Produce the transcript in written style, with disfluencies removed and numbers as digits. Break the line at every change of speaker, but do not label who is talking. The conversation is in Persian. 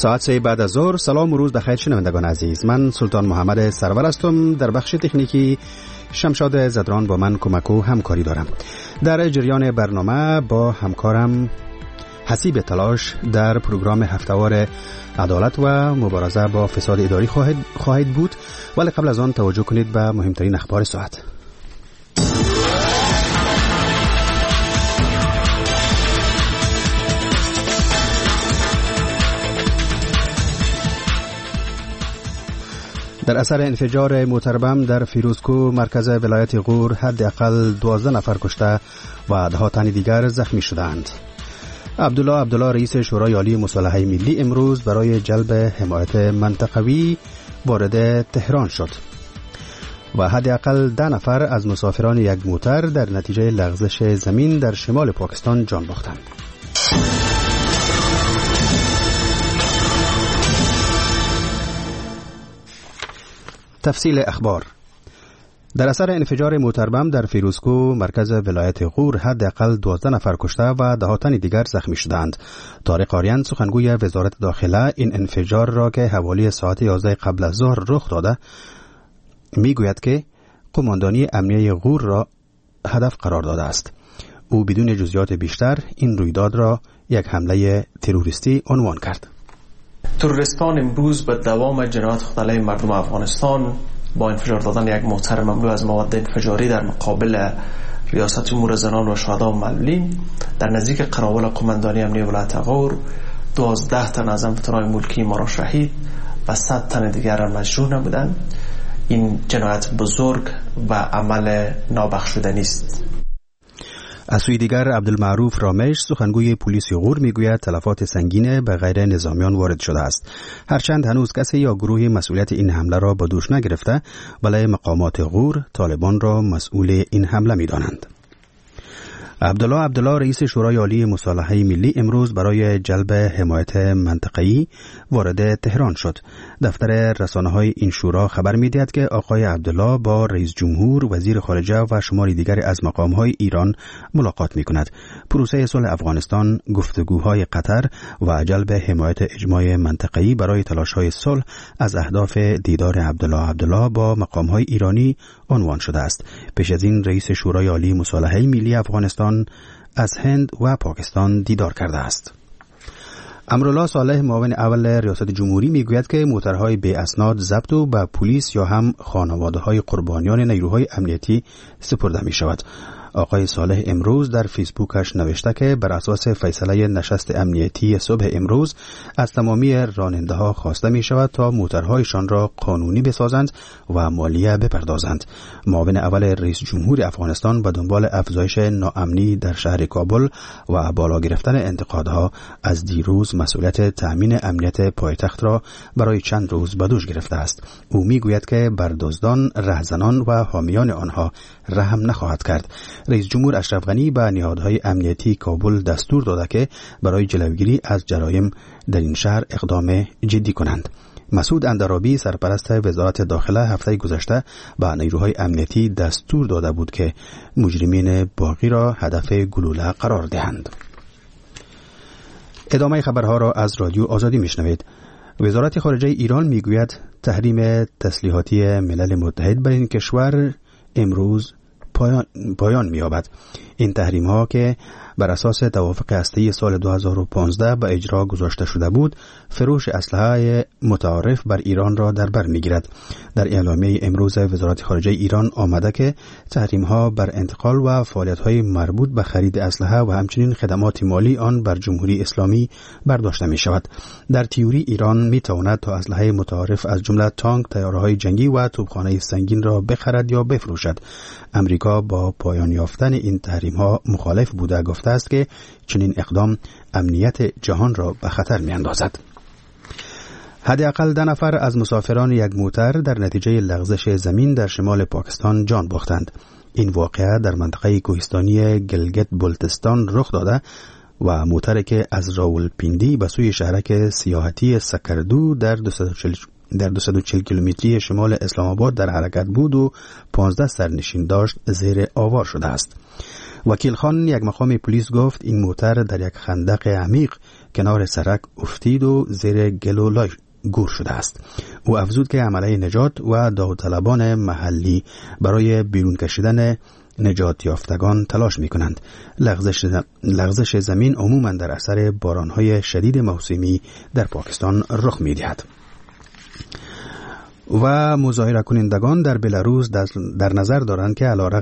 ساعت 3 بعد از ظهر. سلام و روز بخیر شنوندگان عزیز. من سلطان محمد سرور هستم. در بخش تکنیکی شمشاد زدران با من کمک و همکاری دارم. در جریان برنامه با همکارم حسیب تلاش در پروگرام هفتهوار عدالت و مبارزه با فساد اداری خواهید بود، ولی قبل از آن توجه کنید به مهمترین اخبار ساعت. در اثر انفجار موتربم در فیروزکوه مرکز ولایت غور حداقل 12 نفر کشته و ده تن دیگر زخمی شدند. عبدالله رئیس شورای عالی مصالحه ملی امروز برای جلب حمایت منطقوی وارد تهران شد و حداقل 10 نفر از مسافران یک موتر در نتیجه لغزش زمین در شمال پاکستان جان باختند. تفصیل اخبار. در اثر انفجار موتربم در فیروزکوه مرکز ولایت غور حداقل 12 نفر کشته و ده تن دیگر زخمی شدند. طارق آریان سخنگوی وزارت داخله این انفجار را که حوالی ساعت 11 قبل از ظهر رخ داده میگوید که قماندانی امنیه غور را هدف قرار داده است. او بدون جزئیات بیشتر این رویداد را یک حمله تروریستی عنوان کرد.
تروریستان امروز به دوام جنایات خود علیه مردم افغانستان با انفجار دادن یک موتر مملو از مواد انفجاری در مقابل ریاست امور زنان و شهدا و معلولین در نزدیک قراول قماندانی امنیه ولایت غور 12 تن از افراد ملکی ما را شهید و 100 تن دیگر را مجروح نمودند. این جنایت بزرگ و عمل نابخشودنی است.
از سوی دیگر عبدالمعروف رامش سخنگوی پلیس غور میگوید تلفات سنگین به غیر نظامیان وارد شده است. هرچند هنوز کسی یا گروهی مسئولیت این حمله را به دوش نگرفته، ولی مقامات غور طالبان را مسئول این حمله می‌دانند. عبدالله رئیس شورای عالی مصالحه ملی امروز برای جلب حمایت منطقه‌ای وارد تهران شد. دفتر رسانه‌های این شورا خبر می‌دهد که آقای عبدالله با رئیس جمهور، وزیر خارجه و شماری دیگر از مقام‌های ایران ملاقات می‌کند. پروسه صلح افغانستان، گفتگوهای قطر و جلب حمایت اجماع منطقه‌ای برای تلاش‌های صلح از اهداف دیدار عبدالله با مقام‌های ایرانی عنوان شده است. پیش از این رئیس شورای عالی مصالحه ملی افغانستان از هند و پاکستان دیدار کرده است. امرالله صالح معاون اول ریاست جمهوری میگوید که موترهای بی اسناد ضبط و به پلیس یا هم خانواده‌های قربانیان نیروهای امنیتی سپرده می شود. آقای صالح امروز در فیسبوکش نوشته که بر اساس فیصله نشست امنیتی صبح امروز از تمامی راننده‌ها خواسته می شود تا موترهایشان را قانونی بسازند و مالیه بپردازند. معاون اول رئیس جمهور افغانستان به دنبال افزایش ناامنی در شهر کابل و بالا گرفتن انتقادها از دیروز مسئولیت تأمین امنیت پایتخت را برای چند روز به دوش گرفته است. او می گوید که بر دزدان، رهزنان و حامیان آنها رحم نخواهد کرد. رئیس جمهور اشرف غنی به نهادهای امنیتی کابل دستور داده که برای جلوگیری از جرایم در این شهر اقدام جدی کنند. مسعود اندرابی سرپرست وزارت داخله هفته گذشته به نیروهای امنیتی دستور داده بود که مجرمین باقی را هدف گلوله قرار دهند. ادامه خبرها را از رادیو آزادی میشنوید. وزارت خارجه ایران میگوید تحریم تسلیحاتی ملل متحد بر این کشور امروز پایان می‌یابد. این تحریم ها که بر اساس توافق هسته‌ای سال 2015 به اجرا گذاشته شده بود، فروش اسلحه متعارف بر ایران را در بر می‌گیرد. در اعلامیه امروز وزارت خارجه ایران آمده که تحریم ها بر انتقال و فعالیت‌های مربوط به خرید اسلحه و همچنین خدمات مالی آن بر جمهوری اسلامی برداشته می‌شود. در تئوری ایران می‌تواند تا اسلحه متعارف از جمله تانک، طیاره‌های جنگی و توپخانه سنگین را بخرد یا بفروشد. امریکا با پایان یافتن این تحریم ها مخالف بوده، گفته است که چنین اقدام امنیت جهان را به خطر می‌اندازد. حداقل 10 نفر از مسافران یک موتر در نتیجه لغزش زمین در شمال پاکستان جان باختند. این واقعه در منطقه کوهستانی گلگت بلتستان رخ داده و موتری که از راولپیندی به سوی شهرک سیاحتی سکردو در در 240 کیلومتری شمال اسلام آباد در حرکت بود و 15 سرنشین داشت زیر آوار شده است. وکیل خان یک مقام پلیس گفت این موتر در یک خندق عمیق کنار سرک افتید و زیر گلولای گور شده است. او افزود که عمله نجات و داوطلبان محلی برای بیرون کشیدن نجات یافتگان تلاش می کنند. لغزش زمین عموما در اثر بارانهای شدید موسمی در پاکستان رخ می دهد. و مظاهره کنندگان در بلاروس در نظر دارند که علیرغم